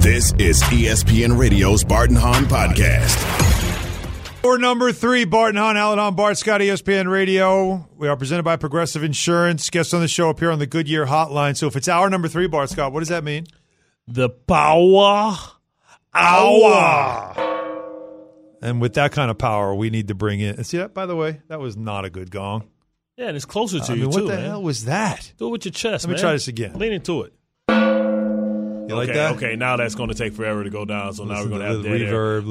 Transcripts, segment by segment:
This is ESPN Radio's Bart and Hahn Podcast. Hour number 3, Bart and Hahn, Alan Hahn, Bart Scott, ESPN Radio. We are presented by Progressive Insurance. Guests on the show appear on the Goodyear hotline. So if it's hour number 3, Bart Scott, what does that mean? The Power Hour. And with that kind of power, we need to bring in. And see that, by the way, that was not a good gong. Yeah, and it's closer to you, too, what the hell was that? Do it with your chest, Let me try this again. Lean into it. You like that? Okay, now that's going to take forever to go down, so now we're going to have dead reverb,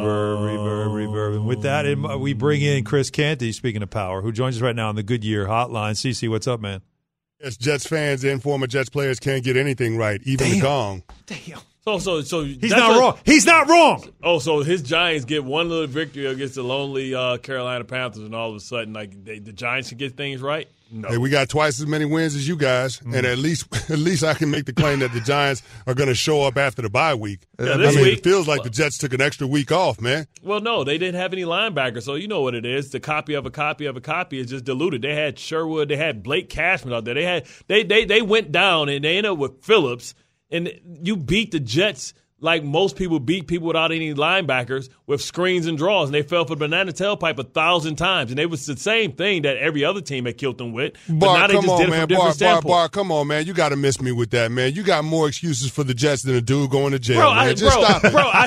reverb. And with that, we bring in Chris Canty, speaking of power, who joins us right now on the Goodyear hotline. CC, what's up, man? Yes, Jets fans and former Jets players can't get anything right, even the gong. Damn. So he's not wrong. He's not wrong. Oh, so his Giants get one little victory against the lonely Carolina Panthers, and all of a sudden, like the Giants can get things right? No. Hey, we got twice as many wins as you guys, and at least I can make the claim that the Giants are going to show up after the bye week. Yeah, this week, it feels like the Jets took an extra week off, man. Well, no, they didn't have any linebackers, so you know what it is. The copy of a copy of a copy is just diluted. They had Sherwood, they had Blake Cashman out there. They went down and they ended up with Phillips, and you beat the Jets like most people beat people without any linebackers with screens and draws, and they fell for the banana tailpipe 1,000 times. And it was the same thing that every other team had killed them with. But now they just did it from different standpoints. Bart, come on, man. You got to miss me with that, man. You got more excuses for the Jets than a dude going to jail, man. Just stop it. I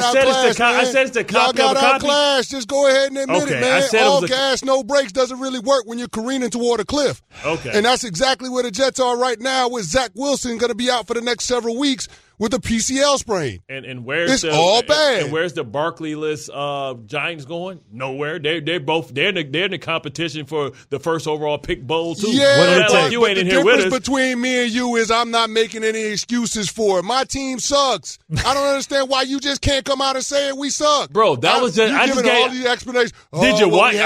said it's the copy of a copy. Class. Just go ahead and admit it, man. All gas, no brakes doesn't really work when you're careening toward a cliff. Okay. And that's exactly where the Jets are right now, with Zach Wilson going to be out for the next several weeks with a PCL sprain. And where's all bad. And where's the Barkley-less Giants going? Nowhere. They're in the competition for the first overall pick bowl too. Yeah, but you ain't in here with us. The difference between me and you is I'm not making any excuses for it. My team sucks. I don't understand why you just can't come out and say it. We suck, bro. That was just I just gave all these explanations. Did you watch?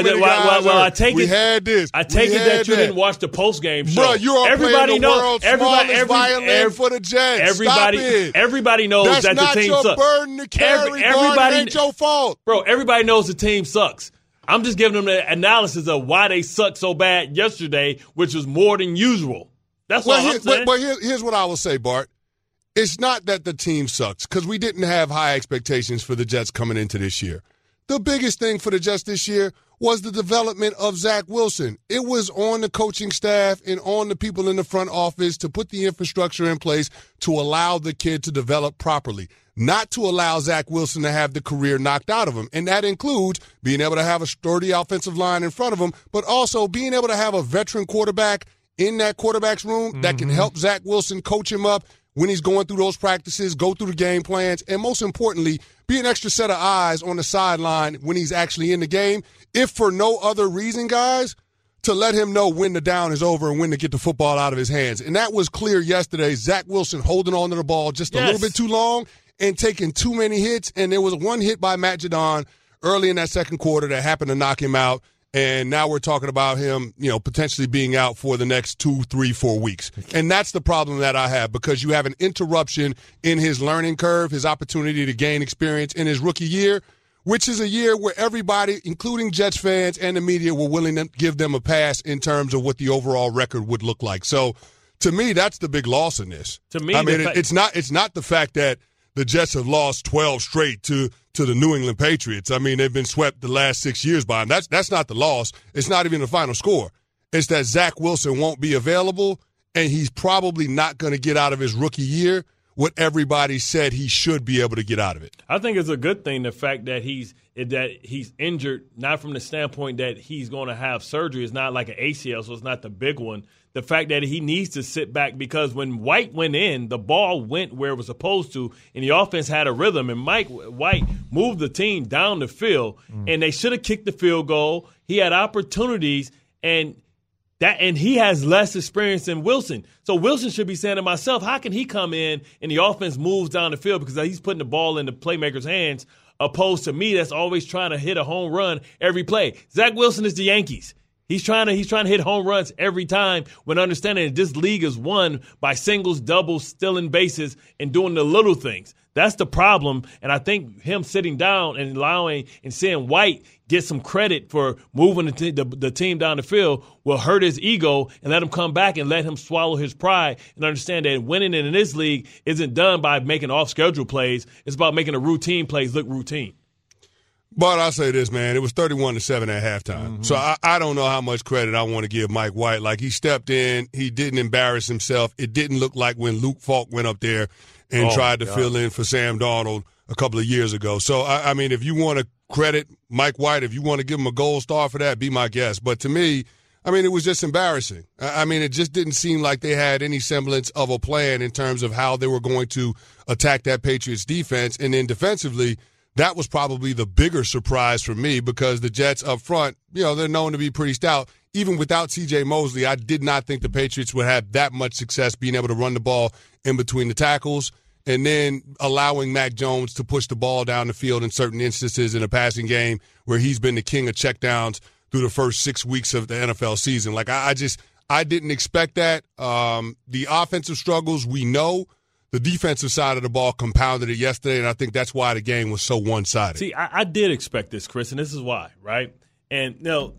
I take it. We had this. I take it that you didn't watch the post game show. Bro, you are playing the world's smallest violin for the Jets. Everybody knows that the team sucks. That's not your burden to carry. Everybody ain't your fault. Bro, everybody knows the team sucks. I'm just giving them the analysis of why they sucked so bad yesterday, which was more than usual. That's what I'm saying. But here's what I will say, Bart. It's not that the team sucks, because we didn't have high expectations for the Jets coming into this year. The biggest thing for the Jets this year was the development of Zach Wilson. It was on the coaching staff and on the people in the front office to put the infrastructure in place to allow the kid to develop properly, not to allow Zach Wilson to have the career knocked out of him. And that includes being able to have a sturdy offensive line in front of him, but also being able to have a veteran quarterback in that quarterback's room that can help Zach Wilson coach him up when he's going through those practices, go through the game plans, and most importantly, be an extra set of eyes on the sideline when he's actually in the game, if for no other reason, guys, to let him know when the down is over and when to get the football out of his hands. And that was clear yesterday. Zach Wilson holding on to the ball just a little bit too long and taking too many hits. And there was one hit by Matt Judon early in that second quarter that happened to knock him out. And now we're talking about him, potentially being out for the next 2, 3, 4 weeks. And that's the problem that I have, because you have an interruption in his learning curve, his opportunity to gain experience in his rookie year, which is a year where everybody, including Jets fans and the media, were willing to give them a pass in terms of what the overall record would look like. So to me, that's the big loss in this. To me, it's not the fact that the Jets have lost 12 straight to the New England Patriots. I mean, they've been swept the last 6 years by them. That's not the loss. It's not even the final score. It's that Zach Wilson won't be available, and he's probably not going to get out of his rookie year what everybody said he should be able to get out of it. I think it's a good thing, the fact that he's injured, not from the standpoint that he's going to have surgery. It's not like an ACL, so it's not the big one. The fact that he needs to sit back, because when White went in, the ball went where it was supposed to, and the offense had a rhythm, and Mike White moved the team down the field, and they should have kicked the field goal. He had opportunities, and he has less experience than Wilson. So Wilson should be saying to myself, how can he come in and the offense moves down the field, because he's putting the ball in the playmaker's hands, opposed to me that's always trying to hit a home run every play. Zach Wilson is the Yankees. He's trying to hit home runs every time when understanding that this league is won by singles, doubles, stealing bases, and doing the little things. That's the problem, and I think him sitting down and allowing and seeing White get some credit for moving the team down the field will hurt his ego and let him come back and let him swallow his pride and understand that winning in this league isn't done by making off-schedule plays. It's about making the routine plays look routine. But I'll say this, man. It was 31-7 at halftime. Mm-hmm. So I don't know how much credit I want to give Mike White. Like, he stepped in. He didn't embarrass himself. It didn't look like when Luke Falk went up there and tried to fill in for Sam Darnold a couple of years ago. So, I mean, if you want to credit Mike White, if you want to give him a gold star for that, be my guest. But to me, I mean, it was just embarrassing. I mean, it just didn't seem like they had any semblance of a plan in terms of how they were going to attack that Patriots defense. And then defensively, that was probably the bigger surprise for me because the Jets up front, they're known to be pretty stout. Even without C.J. Mosley, I did not think the Patriots would have that much success being able to run the ball in between the tackles and then allowing Mac Jones to push the ball down the field in certain instances in a passing game where he's been the king of checkdowns through the first 6 weeks of the NFL season. Like, I didn't expect that. The offensive struggles, we know. The defensive side of the ball compounded it yesterday, and I think that's why the game was so one-sided. See, I did expect this, Chris, and this is why, right? And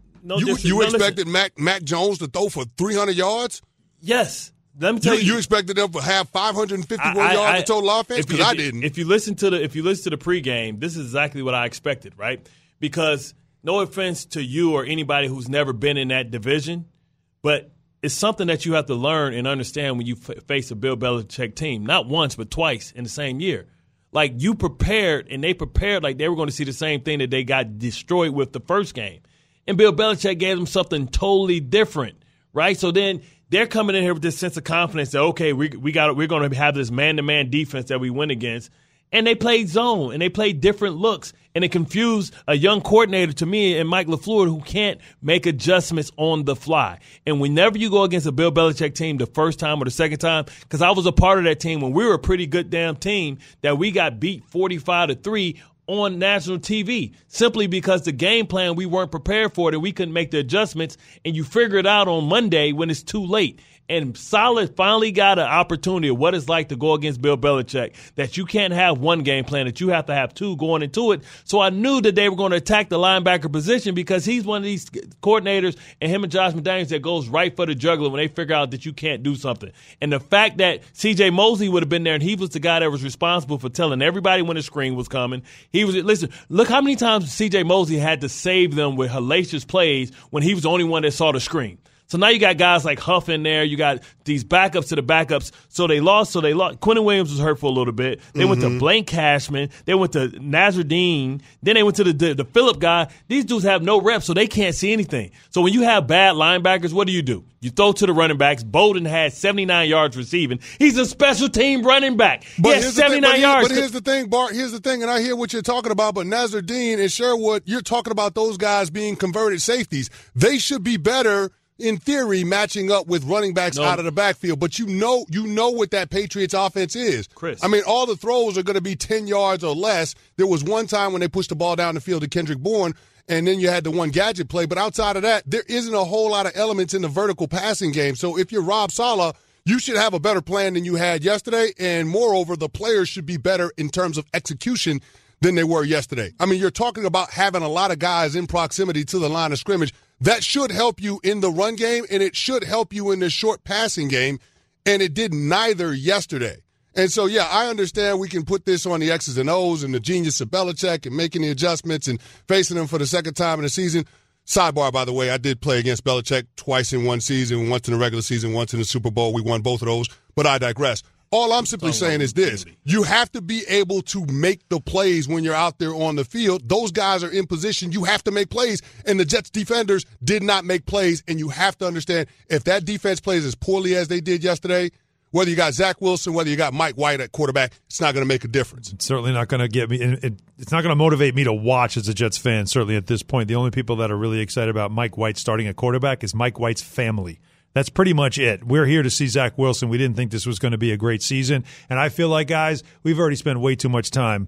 you expected Mac Jones to throw for 300 yards? Yes. Let me tell you. You expected them to have 551 yards of total offense? Because I didn't. If you listen to the pregame, this is exactly what I expected, right? Because no offense to you or anybody who's never been in that division, but it's something that you have to learn and understand when you face a Bill Belichick team. Not once, but twice in the same year. Like, you prepared, and they prepared like they were going to see the same thing that they got destroyed with the first game. And Bill Belichick gave them something totally different, right? So then they're coming in here with this sense of confidence that, okay, we're going to have this man-to-man defense that we win against. And they played zone, and they played different looks, and it confused a young coordinator to me and Mike LaFleur who can't make adjustments on the fly. And whenever you go against a Bill Belichick team the first time or the second time, because I was a part of that team when we were a pretty good damn team that we got beat 45-3 on national TV simply because the game plan, we weren't prepared for it and we couldn't make the adjustments, and you figure it out on Monday when it's too late. And Saleh finally got an opportunity of what it's like to go against Bill Belichick, that you can't have one game plan, that you have to have two going into it. So I knew that they were going to attack the linebacker position because he's one of these coordinators, and him and Josh McDaniels, that goes right for the jugular when they figure out that you can't do something. And the fact that C.J. Mosley would have been there and he was the guy that was responsible for telling everybody when the screen was coming. Listen, look how many times C.J. Mosley had to save them with hellacious plays when he was the only one that saw the screen. So now you got guys like Huff in there. You got these backups to the backups. So they lost. Quentin Williams was hurt for a little bit. They went to Blaine Cashman. They went to Nazardine. Then they went to the Phillip guy. These dudes have no reps, so they can't see anything. So when you have bad linebackers, what do? You throw to the running backs. Bolden had 79 yards receiving. He's a special team running back. He has 79 yards. But here's the thing, Bart. Here's the thing, and I hear what you're talking about, but Nazardine and Sherwood, you're talking about those guys being converted safeties. They should be better, in theory, matching up with running backs out of the backfield. But you know what that Patriots offense is. Chris. I mean, all the throws are going to be 10 yards or less. There was one time when they pushed the ball down the field to Kendrick Bourne, and then you had the one gadget play. But outside of that, there isn't a whole lot of elements in the vertical passing game. So if you're Rob Saleh, you should have a better plan than you had yesterday. And moreover, the players should be better in terms of execution than they were yesterday. I mean, you're talking about having a lot of guys in proximity to the line of scrimmage. That should help you in the run game, and it should help you in the short passing game, and it did neither yesterday. And so, yeah, I understand we can put this on the X's and O's and the genius of Belichick and making the adjustments and facing them for the second time in the season. Sidebar, by the way, I did play against Belichick twice in one season, once in the regular season, once in the Super Bowl. We won both of those, but I digress. All I'm simply saying is this. You have to be able to make the plays when you're out there on the field. Those guys are in position. You have to make plays, and the Jets defenders did not make plays, and you have to understand if that defense plays as poorly as they did yesterday, whether you got Zach Wilson, whether you got Mike White at quarterback, it's not going to make a difference. It's certainly not going to get me. It's not going to motivate me to watch as a Jets fan, certainly at this point. The only people that are really excited about Mike White starting at quarterback is Mike White's family. That's pretty much it. We're here to see Zach Wilson. We didn't think this was going to be a great season. And I feel like, guys, we've already spent way too much time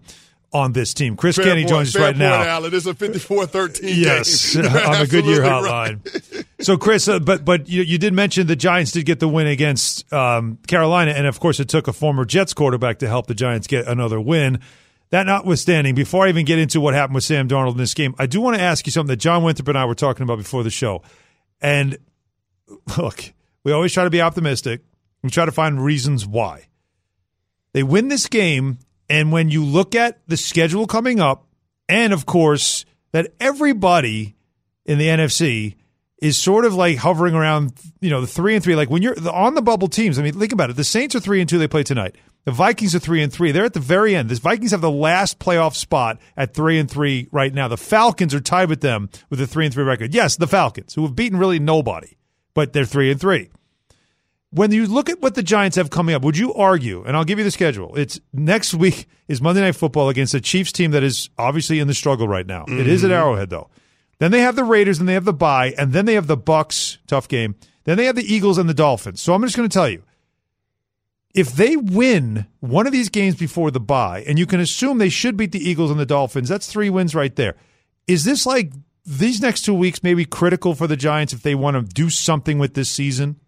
on this team. Chris Kenny joins us right now. Alan. It's a 54-13 yes, game. on the Goodyear Hotline. So, Chris, but you did mention the Giants did get the win against Carolina, and, of course, it took a former Jets quarterback to help the Giants get another win. That notwithstanding, before I even get into what happened with Sam Darnold in this game, I do want to ask you something that John Winthrop and I were talking about before the show. And, look, we always try to be optimistic. We try to find reasons why. They win this game, and when you look at the schedule coming up, and, of course, that everybody in the NFC is sort of like hovering around, the 3-3. Like when you're on the bubble teams, I mean, think about it. The Saints are 3-2. They play tonight. The Vikings are 3-3. They're at the very end. The Vikings have the last playoff spot at 3-3 right now. The Falcons are tied with them with a 3-3 record. Yes, the Falcons, who have beaten really nobody, but they're 3-3. When you look at what the Giants have coming up, would you argue, and I'll give you the schedule, it's next week is Monday Night Football against a Chiefs team that is obviously in the struggle right now. Mm-hmm. It is at Arrowhead, though. Then they have the Raiders, and they have the bye, and then they have the Bucs, tough game. Then they have the Eagles and the Dolphins. So I'm just going to tell you, if they win one of these games before the bye, and you can assume they should beat the Eagles and the Dolphins, that's 3 wins right there. Is this like these next 2 weeks maybe critical for the Giants if they want to do something with this season?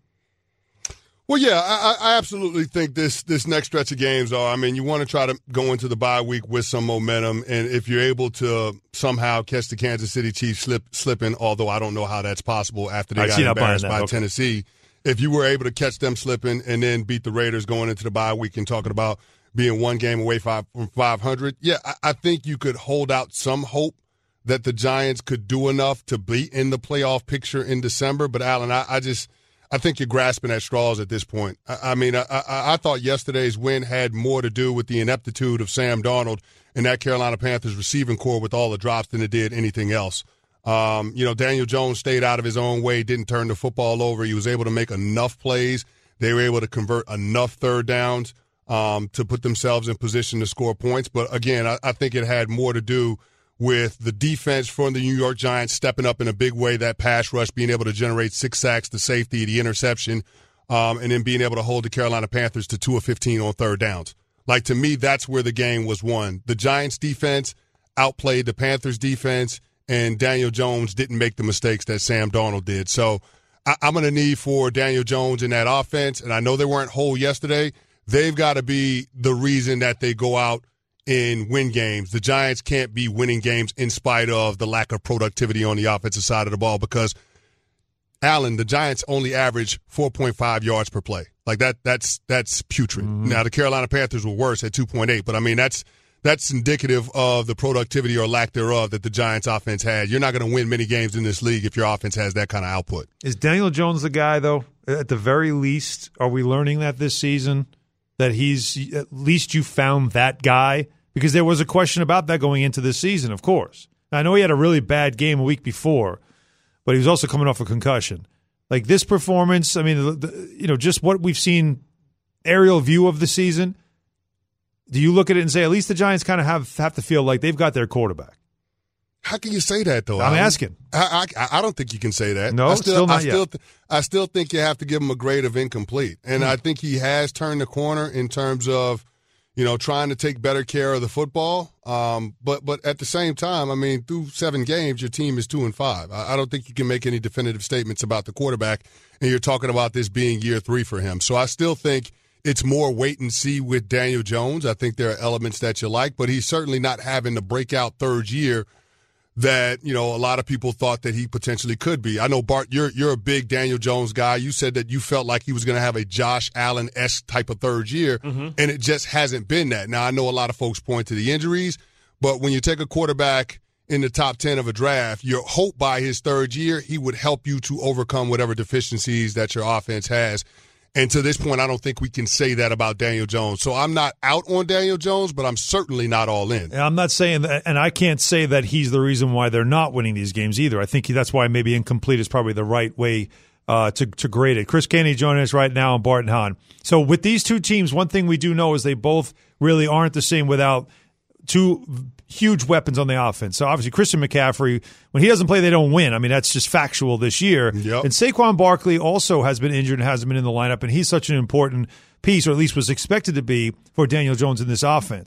Well, yeah, I absolutely think this next stretch of games are. I mean, you want to try to go into the bye week with some momentum, and if you're able to somehow catch the Kansas City Chiefs slipping, although I don't know how that's possible after they got embarrassed by Tennessee, if you were able to catch them slipping and then beat the Raiders going into the bye week and talking about being one game away from 500, yeah, I think you could hold out some hope that the Giants could do enough to be in the playoff picture in December. But, Alan, I think you're grasping at straws at this point. I thought yesterday's win had more to do with the ineptitude of Sam Darnold and that Carolina Panthers receiving core with all the drops than it did anything else. Daniel Jones stayed out of his own way, didn't turn the football over. He was able to make enough plays. They were able to convert enough third downs to put themselves in position to score points. But, again, I think it had more to do with the defense from the New York Giants stepping up in a big way, that pass rush, being able to generate 6 sacks, the safety, the interception, and then being able to hold the Carolina Panthers to 2 of 15 on third downs. Like, to me, that's where the game was won. The Giants' defense outplayed the Panthers' defense, and Daniel Jones didn't make the mistakes that Sam Darnold did. So I'm going to need for Daniel Jones in that offense, and I know they weren't whole yesterday. They've got to be the reason that they go out and win games. The Giants can't be winning games in spite of the lack of productivity on the offensive side of the ball because, Alan, the Giants only average 4.5 yards per play. Like that's putrid. Mm-hmm. Now, the Carolina Panthers were worse at 2.8, but, I mean, that's indicative of the productivity or lack thereof that the Giants offense had. You're not going to win many games in this league if your offense has that kind of output. Is Daniel Jones the guy, though? At the very least, are we learning that this season? That he's, at least you found that guy? Because there was a question about that going into this season, of course. Now, I know he had a really bad game a week before, but he was also coming off a concussion. Like this performance, I mean, just what we've seen, aerial view of the season, do you look at it and say at least the Giants kind of have to feel like they've got their quarterback? How can you say that, though? I'm asking. I don't think you can say that. No, still not yet. I still think you have to give him a grade of incomplete. And I think he has turned the corner in terms of, trying to take better care of the football. But at the same time, I mean, through 7 games, your team is 2-5. I don't think you can make any definitive statements about the quarterback, and you're talking about this being year 3 for him. So I still think it's more wait and see with Daniel Jones. I think there are elements that you like, but he's certainly not having the breakout third year that, a lot of people thought that he potentially could be. I know, Bart, you're a big Daniel Jones guy. You said that you felt like he was going to have a Josh Allen-esque type of third year, and it just hasn't been that. Now, I know a lot of folks point to the injuries, but when you take a quarterback in the top 10 of a draft, you hope by his third year he would help you to overcome whatever deficiencies that your offense has. And to this point, I don't think we can say that about Daniel Jones. So I'm not out on Daniel Jones, but I'm certainly not all in. I'm not saying that, and I can't say that he's the reason why they're not winning these games either. I think that's why maybe incomplete is probably the right way to grade it. Chris Caney joining us right now on Bart and Hahn. So with these two teams, one thing we do know is they both really aren't the same without two huge weapons on the offense. So obviously Christian McCaffrey, when he doesn't play, they don't win. I mean, that's just factual this year. Yep. And Saquon Barkley also has been injured and hasn't been in the lineup, and he's such an important piece, or at least was expected to be, for Daniel Jones in this offense.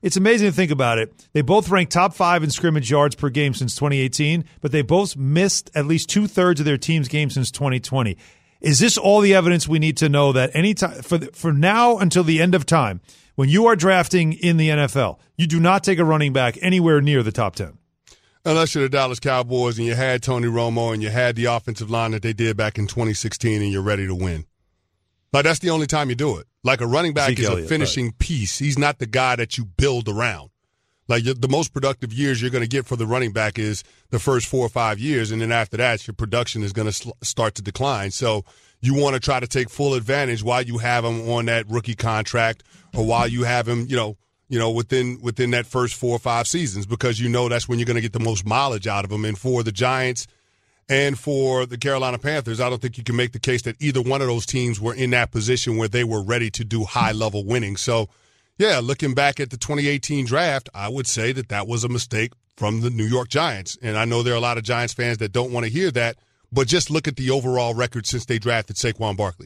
It's amazing to think about it. They both ranked top 5 in scrimmage yards per game since 2018, but they both missed at least 2/3 of their team's games since 2020. Is this all the evidence we need to know that any time for now until the end of time, when you are drafting in the NFL, you do not take a running back anywhere near the top 10? Unless you're the Dallas Cowboys and you had Tony Romo and you had the offensive line that they did back in 2016 and you're ready to win. Like, that's the only time you do it. Like, a running back is a finishing piece. He's not the guy that you build around. Like, the most productive years you're going to get for the running back is the first 4 or 5 years, and then after that, your production is going to start to decline. So you want to try to take full advantage while you have him on that rookie contract or while you have him, within that first 4 or 5 seasons, because that's when you're going to get the most mileage out of him. And for the Giants and for the Carolina Panthers, I don't think you can make the case that either one of those teams were in that position where they were ready to do high-level winning. So, yeah, looking back at the 2018 draft, I would say that was a mistake from the New York Giants. And I know there are a lot of Giants fans that don't want to hear that, but just look at the overall record since they drafted Saquon Barkley.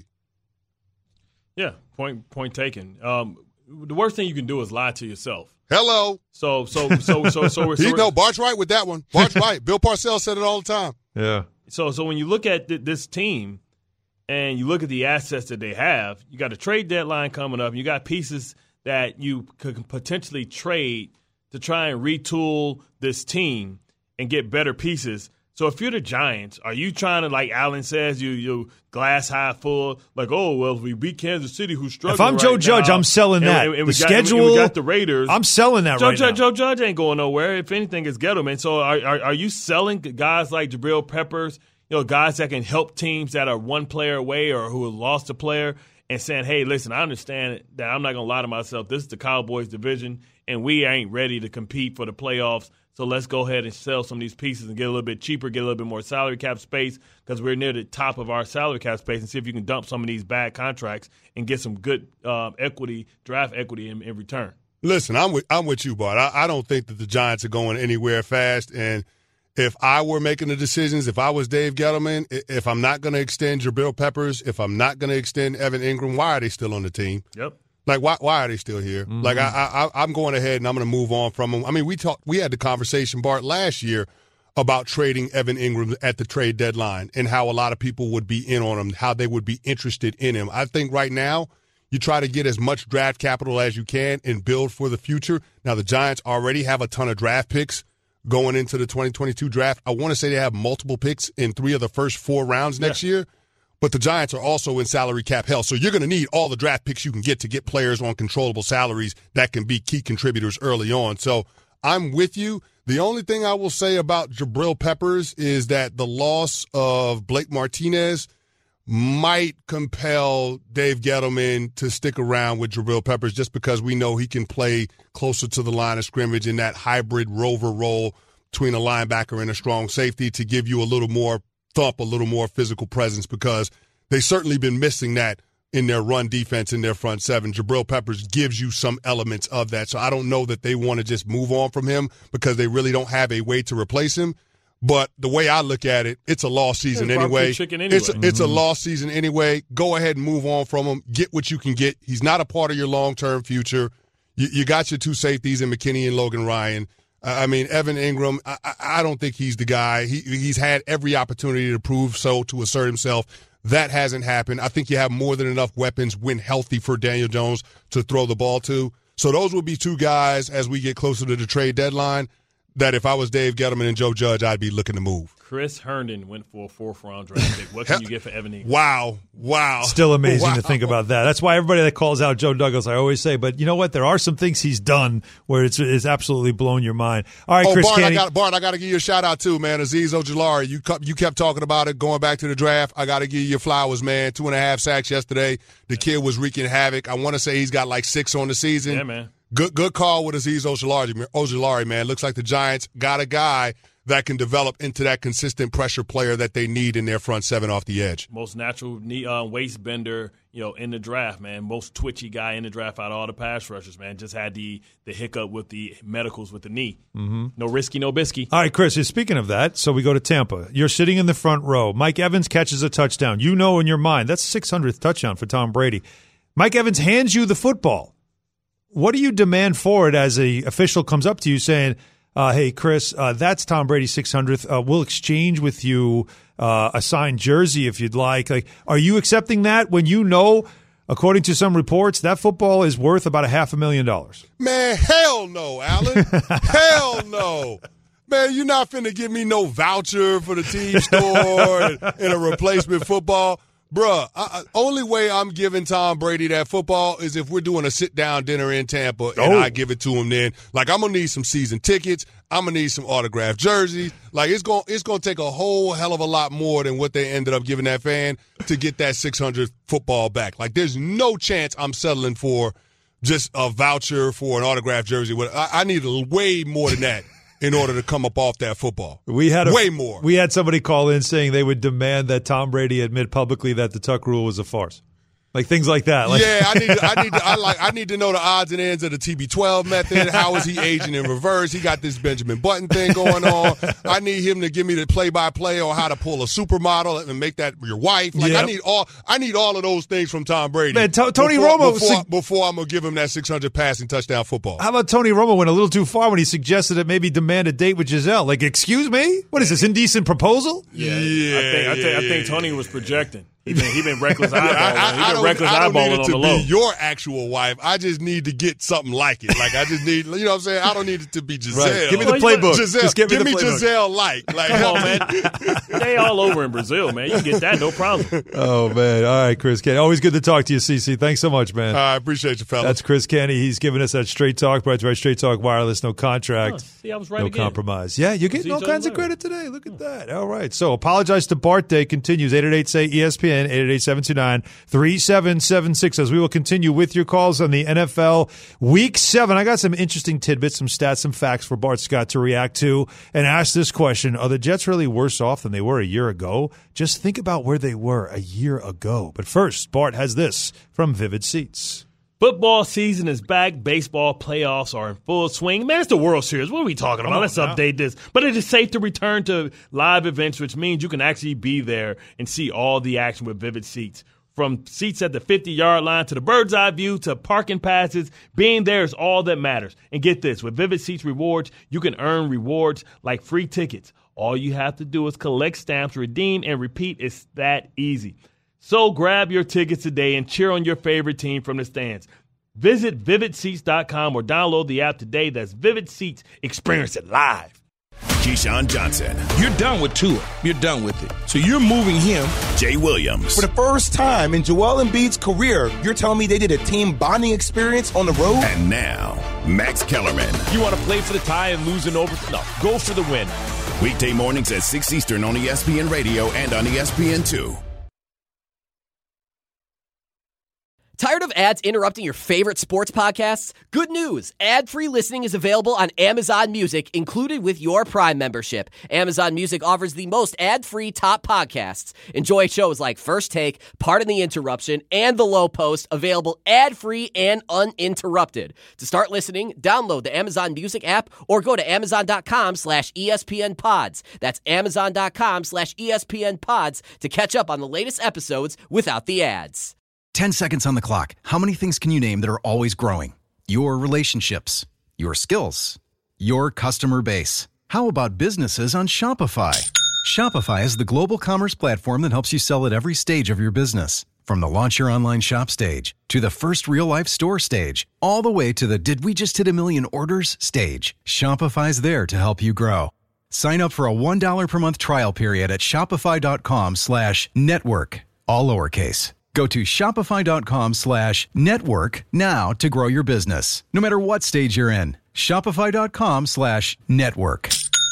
Yeah, point taken. The worst thing you can do is lie to yourself. Hello. So Bart's right with that one. Bart's right. Bill Parcells said it all the time. Yeah. So when you look at this team and you look at the assets that they have, you got a trade deadline coming up. You got pieces that you could potentially trade to try and retool this team and get better pieces. So if you're the Giants, are you trying to, like Allen says, you glass half full, like, oh, well, if we beat Kansas City, who's struggling If I'm Joe Judge, I'm selling that. And we got the Raiders. I'm selling that right now. Joe Judge ain't going nowhere. If anything, it's Gettleman. So are you selling guys like Jabril Peppers, guys that can help teams that are one player away or who have lost a player, and saying, hey, listen, I understand that I'm not going to lie to myself. This is the Cowboys division, and we ain't ready to compete for the playoffs. So let's go ahead and sell some of these pieces and get a little bit cheaper, get a little bit more salary cap space because we're near the top of our salary cap space, and see if you can dump some of these bad contracts and get some good draft equity in return. Listen, I'm with you, Bart. I don't think that the Giants are going anywhere fast. And if I were making the decisions, if I was Dave Gettleman, if I'm not going to extend Jabril Peppers, if I'm not going to extend Evan Ingram, why are they still on the team? Yep. Like, why are they still here? Mm-hmm. Like, I'm going ahead and I'm going to move on from them. I mean, we had the conversation, Bart, last year about trading Evan Ingram at the trade deadline and how a lot of people would be in on him, how they would be interested in him. I think right now you try to get as much draft capital as you can and build for the future. Now, the Giants already have a ton of draft picks going into the 2022 draft. I want to say they have multiple picks in 3 of the first 4 rounds next year. But the Giants are also in salary cap hell, so you're going to need all the draft picks you can get to get players on controllable salaries that can be key contributors early on. So I'm with you. The only thing I will say about Jabril Peppers is that the loss of Blake Martinez might compel Dave Gettleman to stick around with Jabril Peppers just because we know he can play closer to the line of scrimmage in that hybrid rover role between a linebacker and a strong safety to give you a little more thump, a little more physical presence, because they've certainly been missing that in their run defense in their front seven. Jabril Peppers gives you some elements of that. So I don't know that they want to just move on from him because they really don't have a way to replace him. But the way I look at it, it's a lost season anyway. It's a lost season anyway. Go ahead and move on from him. Get what you can get. He's not a part of your long-term future. You got your 2 safeties in McKinney and Logan Ryan. I mean, Evan Ingram, I don't think he's the guy. He's had every opportunity to prove so, to assert himself. That hasn't happened. I think you have more than enough weapons when healthy for Daniel Jones to throw the ball to. So those will be 2 guys as we get closer to the trade deadline that if I was Dave Gettleman and Joe Judge, I'd be looking to move. Chris Herndon went for a 4th-round draft pick. What can you get for Evan Ingram? Wow. Still amazing to think about that. That's why everybody that calls out Joe Douglas, I always say, but you know what? There are some things he's done where it's absolutely blown your mind. All right, Chris Canty. Bart, I got to give you a shout-out too, man. Azeez Ojulari, you kept talking about it going back to the draft. I got to give you your flowers, man. 2.5 sacks yesterday. The kid was wreaking havoc. I want to say he's got like 6 on the season. Yeah, man. Good call with Azeez Ojulari, man. Looks like the Giants got a guy that can develop into that consistent pressure player that they need in their front seven off the edge. Most natural waist bender, in the draft, man. Most twitchy guy in the draft out of all the pass rushers, man. Just had the hiccup with the medicals with the knee. Mm-hmm. No risky, no bisky. All right, Chris, speaking of that, so we go to Tampa. You're sitting in the front row. Mike Evans catches a touchdown. You know in your mind, that's 600th touchdown for Tom Brady. Mike Evans hands you the football. what do you demand for it as a official comes up to you saying, hey, Chris, that's Tom Brady's 600th. We'll exchange with you a signed jersey if you'd like. Like, are you accepting that when you know, according to some reports, that football is worth about $500,000? Man, hell no, Alan. Hell no. Man, you're not finna give me no voucher for the team store and a replacement football. Bruh, only way I'm giving Tom Brady that football is if we're doing a sit-down dinner in Tampa and I give it to him then. Like, I'm going to need some season tickets. I'm going to need some autographed jerseys. Like, it's going to take a whole hell of a lot more than what they ended up giving that fan to get that 600 football back. Like, there's no chance I'm settling for just a voucher for an autographed jersey. I need way more than that in order to come up off that football. Way more. We had somebody call in saying they would demand that Tom Brady admit publicly that the Tuck rule was a farce. Like things like that. Like, yeah, I need to know the odds and ends of the TB12 method. How is he aging in reverse? He got this Benjamin Button thing going on. I need him to give me the play-by-play on how to pull a supermodel and make that your wife. Like, yep. I need all of those things from Tom Brady. Man, Tony Romo before I'm gonna give him that 600 passing touchdown football. How about Tony Romo went a little too far when he suggested that maybe demand a date with Giselle? Like, excuse me, what is this, indecent proposal? Yeah. I think Tony was projecting. He been reckless eyeballing. I don't need it to be your actual wife. I just need to get something like it. Like, I just need, you know what I'm saying? I don't need it to be Giselle. Right. Give me the playbook. Give me Giselle-like. Like, come on, man. They all over in Brazil, man. You can get that, no problem. Oh, man. All right, Chris Canty. Always good to talk to you, CC. Thanks so much, man. I appreciate you, fellas. That's Chris Canty. He's giving us that Straight Talk, brought to you by Straight Talk Wireless. No contract. Oh, see, I was right no again. Compromise. Yeah, you're getting all kinds of credit today. Look at that. All right. So, Apologize to Bart Day continues. 888-SAY-ESPN, 888-729-3776 as we will continue with your calls on the NFL Week 7. I got some interesting tidbits, some stats, some facts for Bart Scott to react to and ask this question. Are the Jets really worse off than they were a year ago? Just think about where they were a year ago. But first, Bart has this from Vivid Seats. Football season is back. Baseball playoffs are in full swing. Man, it's the World Series. What are we talking about? Let's update this. But it is safe to return to live events, which means you can actually be there and see all the action with Vivid Seats. From seats at the 50-yard line to the bird's eye view to parking passes, being there is all that matters. And get this, with Vivid Seats Rewards, you can earn rewards like free tickets. All you have to do is collect stamps, redeem, and repeat. It's that easy. So grab your tickets today and cheer on your favorite team from the stands. Visit VividSeats.com or download the app today. That's Vivid Seats. Experience it live. Keyshawn Johnson. You're done with Tua. You're done with it. So you're moving him. Jay Williams. For the first time in Joel Embiid's career, you're telling me they did a team bonding experience on the road? And now, Max Kellerman. You want to play for the tie and lose in overtime? No, go for the win. Weekday mornings at 6 Eastern on ESPN Radio and on ESPN2. Tired of ads interrupting your favorite sports podcasts? Good news! Ad-free listening is available on Amazon Music, included with your Prime membership. Amazon Music offers the most ad-free top podcasts. Enjoy shows like First Take, Pardon the Interruption, and The Low Post, available ad-free and uninterrupted. To start listening, download the Amazon Music app or go to Amazon.com/ESPN Pods. That's Amazon.com/ESPN Pods to catch up on the latest episodes without the ads. 10 seconds on the clock. How many things can you name that are always growing? Your relationships, your skills, your customer base. How about businesses on Shopify? Shopify is the global commerce platform that helps you sell at every stage of your business. From the launch your online shop stage, to the first real-life store stage, all the way to the did we just hit a million orders stage. Shopify's there to help you grow. Sign up for a $1 per month trial period at shopify.com/network, all lowercase. Go to shopify.com/network now to grow your business, no matter what stage you're in. Shopify.com/network.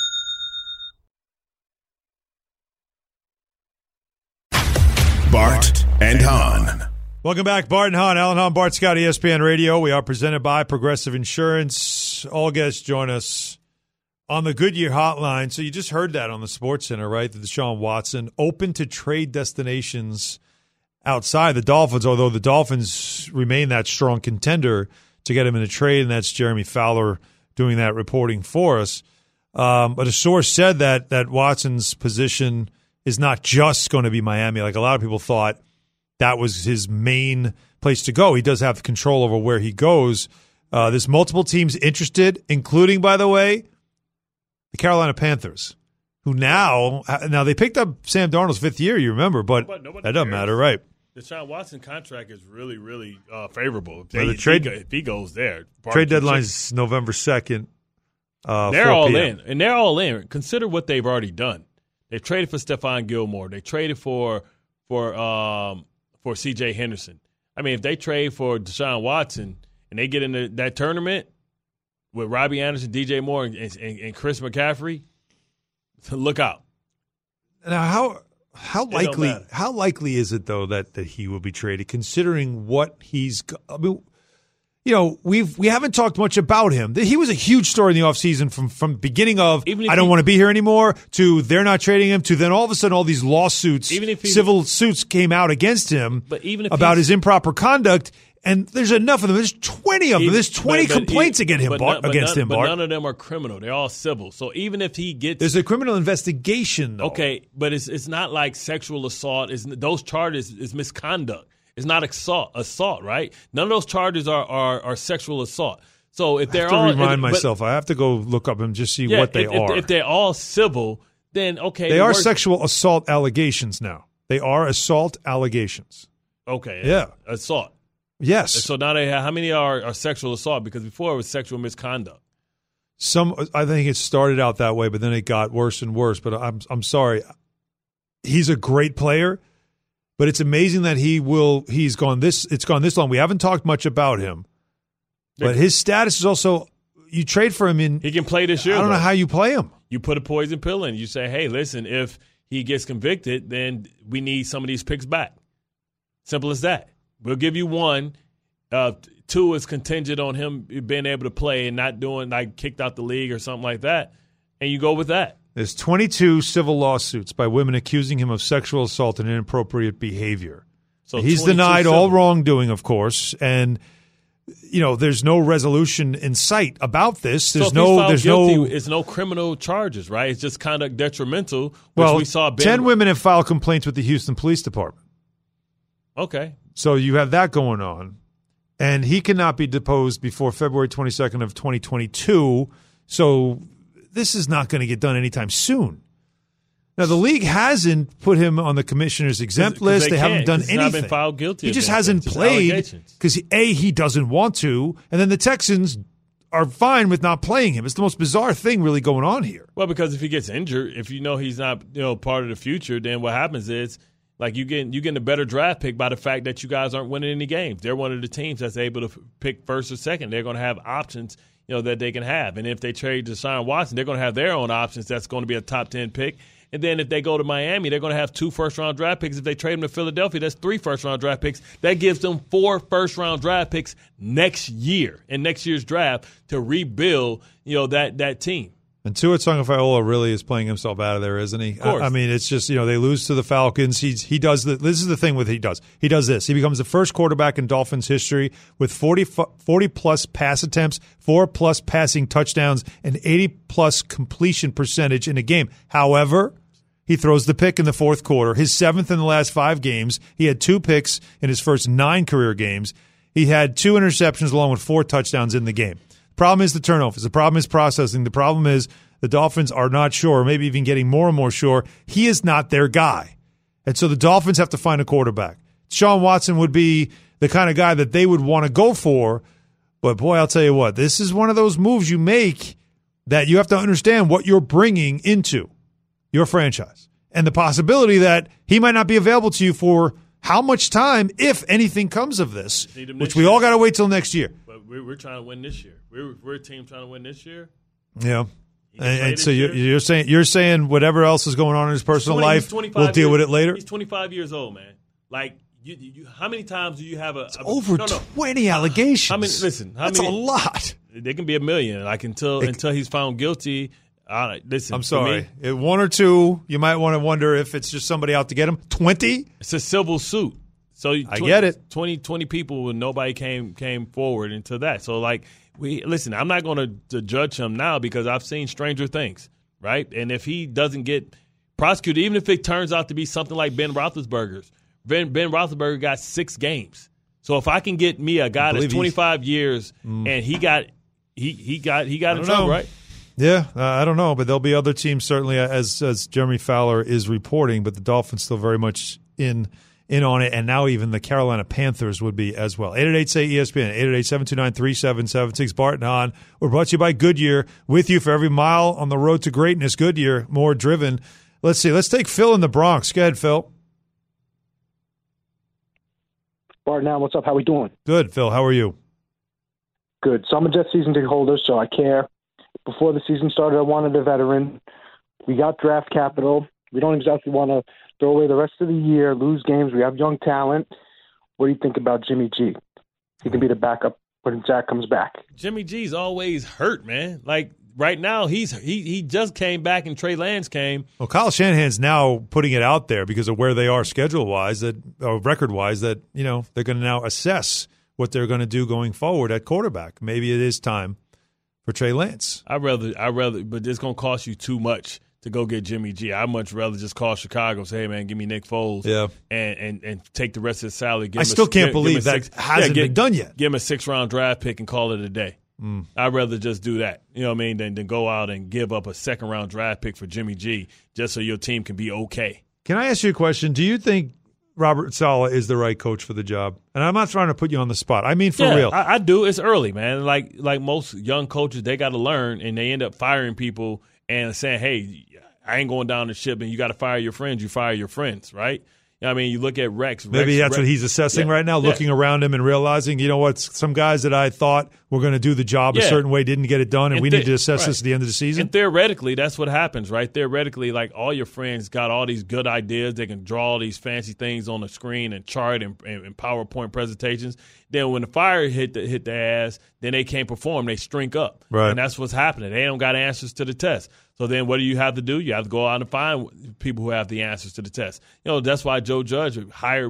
Bart and Hahn. Welcome back, Bart and Hahn. Alan Hahn, Bart Scott, ESPN Radio. We are presented by Progressive Insurance. All guests join us on the Goodyear Hotline. So you just heard that on the Sports Center, right? That Deshaun Watson open to trade destinations outside the Dolphins, although the Dolphins remain that strong contender to get him in a trade, and that's Jeremy Fowler doing that reporting for us. But a source said that Watson's position is not just going to be Miami. Like a lot of people thought that was his main place to go. He does have control over where he goes. There's multiple teams interested, including, by the way, the Carolina Panthers, who now they picked up Sam Darnold's 5th year, you remember, but that doesn't matter, right? Deshaun Watson contract is really, really favorable. If he goes there. Trade deadline is November 2nd. They're all in, and they're all in. Consider what they've already done. They've traded for Stephon Gilmore. They traded for C.J. Henderson. I mean, if they trade for Deshaun Watson and they get into that tournament with Robbie Anderson, DJ Moore, and Chris McCaffrey, look out. Now, how likely is it though that he will be traded? Considering what he's, I mean, we haven't talked much about him. He was a huge story in the offseason from beginning of I don't want to be here anymore to they're not trading him to then all of a sudden all these lawsuits, civil suits came out against him about his improper conduct. And there's enough of them. There's 20 of them. There's 20 complaints against him, Bart. But none of them are criminal. They're all civil. So even if he gets... There's a criminal investigation, though. Okay, but it's not like sexual assault. Those charges is misconduct. It's not assault, right? None of those charges are sexual assault. So if they're all... I have to remind myself. I have to go look up and just see what they are. If they're all civil, then okay. They are sexual assault allegations now. They are assault allegations. Okay. Yeah. Assault. Yes. So now how many are sexual assault? Because before it was sexual misconduct. I think it started out that way, but then it got worse and worse. But I'm sorry. He's a great player, but it's amazing that it's gone this long. We haven't talked much about him. But his status is also, you trade for him he can play this year. I don't know how you play him. You put a poison pill in. You say, hey, listen, if he gets convicted, then we need some of these picks back. Simple as that. We'll give you 1. 2 is contingent on him being able to play and not doing like kicked out the league or something like that. And you go with that. There's 22 civil lawsuits by women accusing him of sexual assault and inappropriate behavior. So he's denied all wrongdoing, of course, and there's no resolution in sight about this. There's no criminal charges, right? It's just conduct detrimental. We saw 10 women have filed complaints with the Houston Police Department. Okay. So you have that going on. And he cannot be deposed before February 22nd of 2022. So this is not going to get done anytime soon. Now, the league hasn't put him on the commissioner's exempt list. They haven't done anything. He's not been found guilty. He just hasn't played because, he doesn't want to. And then the Texans are fine with not playing him. It's the most bizarre thing really going on here. Well, because if he gets injured, if he's not part of the future, then what happens is, like you getting a better draft pick by the fact that you guys aren't winning any games. They're one of the teams that's able to pick first or second. They're going to have options, that they can have. And if they trade Deshaun Watson, they're going to have their own options. That's going to be a top 10 pick. And then if they go to Miami, they're going to have 2 first-round draft picks. If they trade them to Philadelphia, that's 3 first-round draft picks. That gives them 4 first-round draft picks next year in next year's draft to rebuild, that team. And Tua Tagovailoa really is playing himself out of there, isn't he? Of course. I mean, it's just, they lose to the Falcons. He does this is the thing with he does. He does this. He becomes the first quarterback in Dolphins history with 40-plus pass attempts, 4-plus passing touchdowns, and 80-plus completion percentage in a game. However, he throws the pick in the fourth quarter. His 7th in the last 5 games. He had 2 picks in his first 9 career games. He had 2 interceptions along with 4 touchdowns in the game. Problem is the turnovers. The problem is processing. The problem is the Dolphins are not sure, maybe even getting more and more sure. He is not their guy. And so the Dolphins have to find a quarterback. Deshaun Watson would be the kind of guy that they would want to go for. But, boy, I'll tell you what, this is one of those moves you make that you have to understand what you're bringing into your franchise and the possibility that he might not be available to you for how much time, if anything comes of this, which we all got to wait till next year. But we're trying to win this year. We're a team trying to win this year. Yeah. And so you're saying whatever else is going on in his personal life, we'll deal with it later? He's 25 years old, man. Like, how many times do you have over 20 allegations. That's a lot. They can be a million. Like until he's found guilty. Listen, I'm sorry. 1 or 2, you might want to wonder if it's just somebody out to get him. 20? It's a civil suit. So I get it. 20 people and nobody came forward into that. So I'm not going to judge him now because I've seen stranger things, right? And if he doesn't get prosecuted, even if it turns out to be something like Ben Roethlisberger's, Ben Roethlisberger got 6 games. So if I can get me a guy that's 25 years and he got in trouble, right? Yeah, I don't know, but there'll be other teams certainly, as Jeremy Fowler is reporting, but the Dolphins still very much in on it, and now even the Carolina Panthers would be as well. 888-SAY-ESPN, 888-729-3776. Bart and Hahn. We're brought to you by Goodyear, with you for every mile on the road to greatness. Goodyear, more driven. Let's see. Let's take Phil in the Bronx. Go ahead, Phil. Bart, now what's up? How we doing? Good, Phil. How are you? Good. So I'm a Jets season ticket holder, so I care. Before the season started, I wanted a veteran. We got draft capital. We don't exactly want to throw away the rest of the year, lose games. We have young talent. What do you think about Jimmy G? He can be the backup when Zach comes back. Jimmy G's always hurt, man. Like right now, he just came back and Trey Lance came. Well, Kyle Shanahan's now putting it out there because of where they are schedule-wise, record-wise, that they're going to now assess what they're going to do going forward at quarterback. Maybe it is time for Trey Lance. I'd rather, but it's going to cost you too much to go get Jimmy G. I'd much rather just call Chicago, say, hey, man, give me Nick Foles, and take the rest of the salary. I still can't believe that hasn't been done yet. Give him a 6th-round draft pick and call it a day. I'd rather just do that, you know what I mean, than go out and give up a 2nd-round draft pick for Jimmy G just so your team can be okay. Can I ask you a question? Do you think Robert Saleh is the right coach for the job? And I'm not trying to put you on the spot. I mean, for real. I do. It's early, man. Like most young coaches, they got to learn, and they end up firing people and saying, hey, I ain't going down the ship, and you got to fire your friends. You fire your friends, right? You know what I mean, you look at Rex. Maybe that's what he's assessing right now, looking around him and realizing, you know what, some guys that I thought were going to do the job a certain way didn't get it done, and we need to assess this at the end of the season. And theoretically, that's what happens, right? Theoretically, like all your friends got all these good ideas. They can draw all these fancy things on the screen and chart and PowerPoint presentations. Then when the fire hit the ass, then they can't perform. They shrink up. Right. And that's what's happening. They don't got answers to the test. So then what do you have to do? You have to go out and find people who have the answers to the test. That's why Joe Judge hired,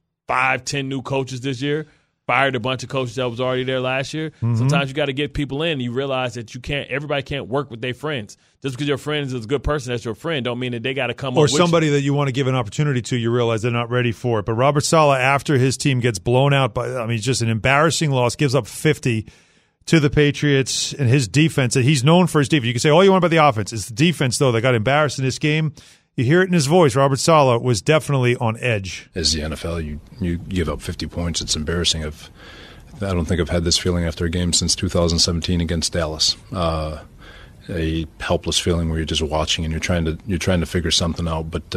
5-10 new coaches this year, fired a bunch of coaches that was already there last year. Mm-hmm. Sometimes you got to get people in, and you realize that everybody can't work with their friends. Just because your friend is a good person that's your friend don't mean that they got to come up with you. Or somebody that you want to give an opportunity to, you realize they're not ready for it. But Robert Saleh, after his team gets blown out by, just an embarrassing loss, gives up 50 to the Patriots, and his defense, that he's known for his defense. You can say all you want about the offense. It's the defense, though, that got embarrassed in this game. You hear it in his voice. Robert Saleh was definitely on edge. As the NFL, you give up 50 points. It's embarrassing. I don't think I've had this feeling after a game since 2017 against Dallas. A helpless feeling where you're just watching and you're trying to figure something out. But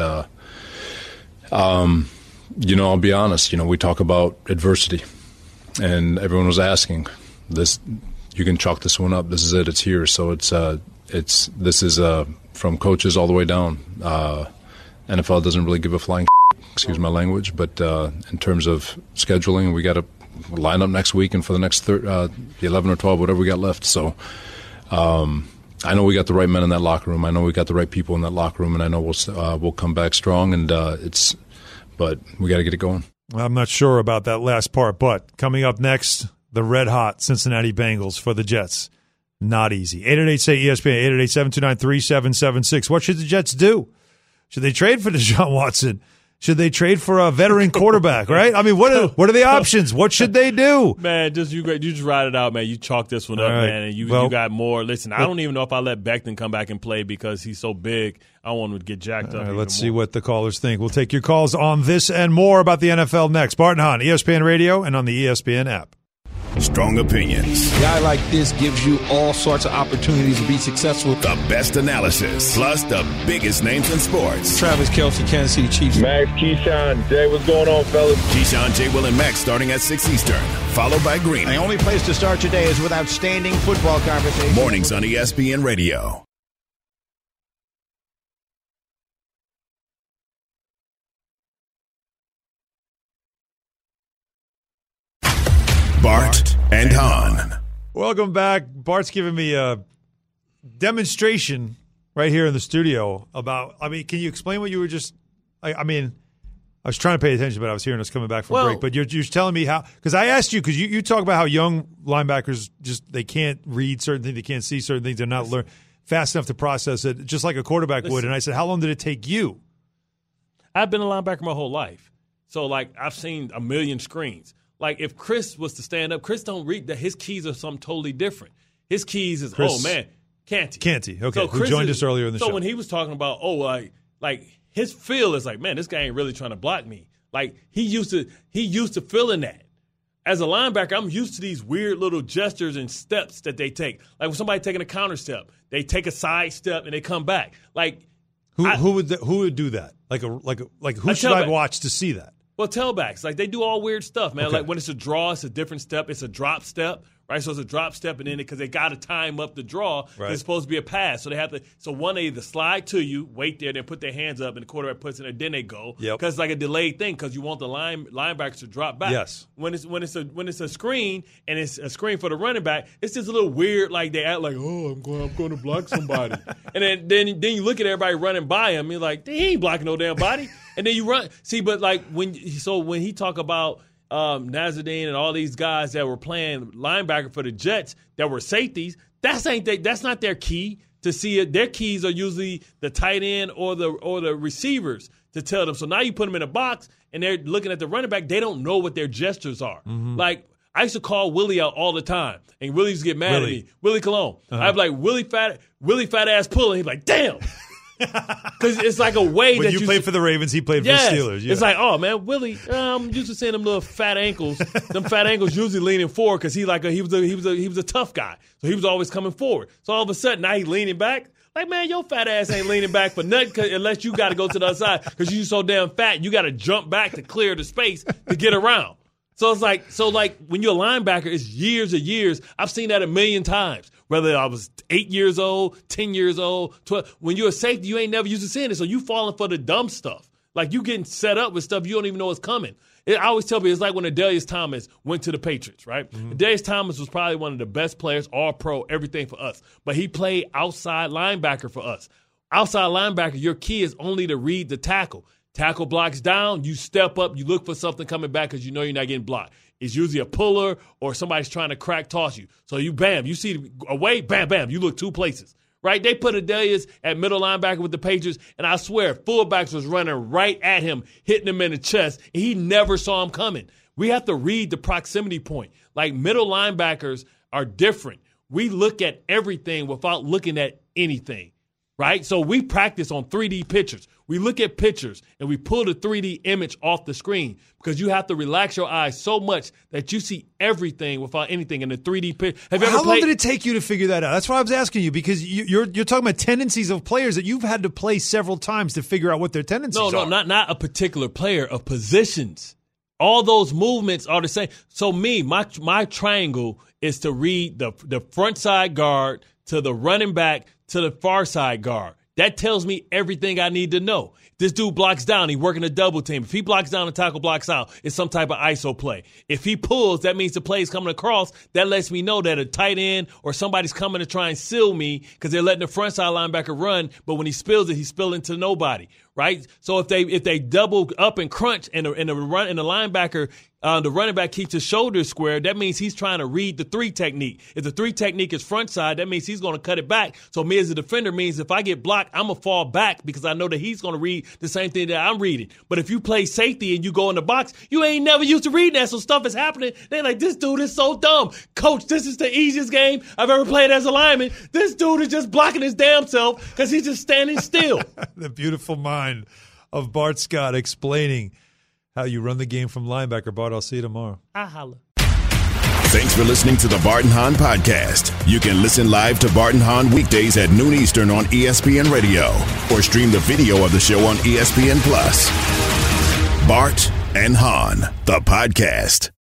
I'll be honest. We talk about adversity, and everyone was asking. You can chalk this one up. This is it. It's here. So this is from coaches all the way down. NFL doesn't really give a flying excuse my language, but in terms of scheduling, we got to line up next week and for the next 11 or 12, whatever we got left. So I know we got the right men in that locker room. I know we got the right people in that locker room, and I know we'll come back strong. And but we got to get it going. I'm not sure about that last part, but coming up next, the red-hot Cincinnati Bengals for the Jets. Not easy. 888-SAY-ESPN, 888-729-3776. What should the Jets do? Should they trade for Deshaun Watson? Should they trade for a veteran quarterback, right? I mean, what are the options? What should they do? Man, you just ride it out, man. You chalk this one up, man, and you got more. Listen, I don't even know if I let Becton come back and play because he's so big. I want him to get jacked up. Let's see what the callers think. We'll take your calls on this and more about the NFL next. Bart and Hahn, ESPN Radio and on the ESPN app. Strong opinions. A guy like this gives you all sorts of opportunities to be successful. The best analysis, plus the biggest names in sports. Travis Kelce, Kansas City Chiefs. Max, Keyshawn, Jay, what's going on, fellas? Keyshawn, J. Will, and Max starting at 6 Eastern, followed by Green. The only place to start your day is with outstanding football conversation. Mornings on ESPN Radio. Bart and Hahn. Welcome back. Bart's giving me a demonstration right here in the studio about, can you explain what you were just, I was trying to pay attention, but I was hearing us coming back from break. But you're telling me how, because I asked you, because you talk about how young linebackers they can't read certain things, they can't see certain things, they're not fast enough to process it, just like a quarterback would. And I said, how long did it take you? I've been a linebacker my whole life. So, I've seen a million screens. like if Chris was to stand up, Chris don't read that his keys are something totally different. His keys is, Canty. Canty, okay, so who joined us earlier in the show. So when he was talking about, like his feel is like, man, this guy ain't really trying to block me. Like he used to feeling that. As a linebacker, I'm used to these weird little gestures and steps that they take. Like when somebody taking a counter step, they take a side step and they come back. Like who would do that? Like who should I watch to see that? Well, tailbacks, like they do all weird stuff, man. Okay. Like when it's a draw, it's a different step. It's a drop step, right? So it's a drop step, and then because they got to time up the draw, right. It's supposed to be a pass. So they have to. So one, they either slide to you, wait there, then put their hands up, and the quarterback puts it there, then they go. Yep. Because it's like a delayed thing, because you want the linebackers to drop back. Yes. When it's a screen and it's a screen for the running back, it's just a little weird. Like they act like, oh, I'm going to block somebody, and then you look at everybody running by him, you're like, he ain't blocking no damn body. And then you run. See, but like when he talk about Nazardine and all these guys that were playing linebacker for the Jets that were safeties, that's not their key to see it. Their keys are usually the tight end or the receivers to tell them. So now you put them in a box and they're looking at the running back. They don't know what their gestures are. Mm-hmm. Like I used to call Willie out all the time, and Willie used to get mad at me. Willie Colon. Uh-huh. I'd be like, Willie fat ass pulling. He'd be like, damn. Because it's like a way when that you played for the Ravens, he played for the Steelers. Yeah. It's like, oh man, Willie, I'm used to seeing them little fat ankles. Them fat ankles usually leaning forward because he was a tough guy, so he was always coming forward. So all of a sudden now he's leaning back. Like, man, your fat ass ain't leaning back for nothing unless you got to go to the other side because you're so damn fat. You got to jump back to clear the space to get around. So it's like when you're a linebacker, it's years and years. I've seen that a million times. Whether I was 8 years old, 10 years old, 12. When you're a safety, you ain't never used to seeing it. So you falling for the dumb stuff. Like you getting set up with stuff you don't even know is coming. I always tell people it's like when Adelius Thomas went to the Patriots, right? Mm-hmm. Adelius Thomas was probably one of the best players, all pro, everything for us. But he played outside linebacker for us. Outside linebacker, your key is only to read the tackle. Tackle blocks down, you step up, you look for something coming back because you know you're not getting blocked. It's usually a puller or somebody's trying to crack toss you. So you see away, bam, bam, you look two places, right? They put Adelius at middle linebacker with the Patriots, and I swear fullbacks was running right at him, hitting him in the chest, and he never saw him coming. We have to read the proximity point. Like middle linebackers are different. We look at everything without looking at anything. Right? So we practice on 3D pictures. We look at pictures and we pull the 3D image off the screen because you have to relax your eyes so much that you see everything without anything in the 3D picture. How long did it take you to figure that out? That's why I was asking you because you're talking about tendencies of players that you've had to play several times to figure out what their tendencies are. No, not a particular player, of positions. All those movements are the same. So my triangle is to read the front side guard to the running back to the far side guard. That tells me everything I need to know. This dude blocks down, he's working a double team. If he blocks down and tackle blocks out, it's some type of ISO play. If he pulls, that means the play is coming across. That lets me know that a tight end or somebody's coming to try and seal me because they're letting the front side linebacker run, but when he spills it, he's spilling to nobody, right? So if they double up and crunch and the linebacker, the running back keeps his shoulders square, that means he's trying to read the 3 technique. If the 3 technique is front side, that means he's going to cut it back. So me as a defender means if I get blocked, I'm going to fall back because I know that he's going to read the same thing that I'm reading. But if you play safety and you go in the box, you ain't never used to reading that, so stuff is happening. They're like, this dude is so dumb. Coach, this is the easiest game I've ever played as a lineman. This dude is just blocking his damn self because he's just standing still. The beautiful mind of Bart Scott explaining how you run the game from linebacker. Bart, I'll see you tomorrow. I holla. Thanks for listening to the Bart and Hahn Podcast. You can listen live to Bart and Hahn weekdays at noon Eastern on ESPN Radio or stream the video of the show on ESPN+. Bart and Hahn, the podcast.